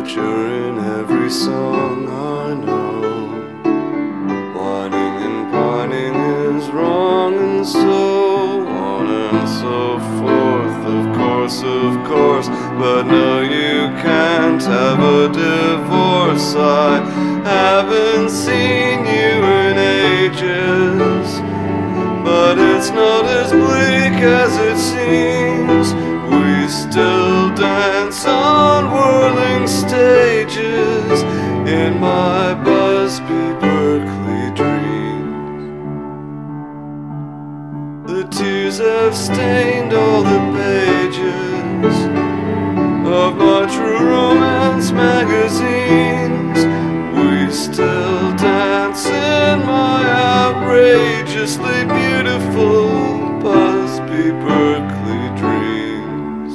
but you're in every song I know. Whining and pining is wrong, and so on and so forth. Of course, but no, you can't have a divorce. I haven't seen you in ages, but it's not as bleak as it seems. We still dance on whirling stages in my Busby Berkeley dreams. The tears have stained all the pages of my True Romance magazines. We still dance in my outrageously beautiful Busby Berkeley dreams.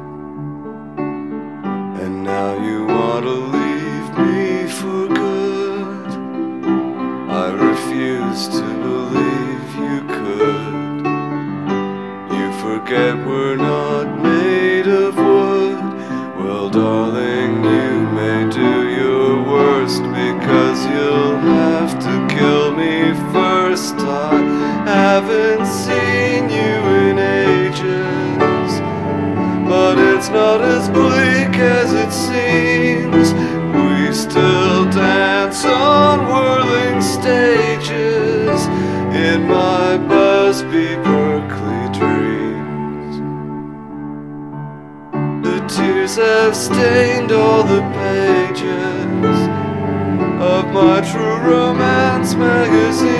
And now you want to leave me for good. I refuse to believe you could. You forget we're not made of wood. Well, darling, you may do your worst, because you'll have to kill me first. I haven't seen you in ages, but it's not as bleak as it seems. We still dance on whirling stages in my Busby Berkeley dreams. The tears have stained all the pages of my True Romance magazine.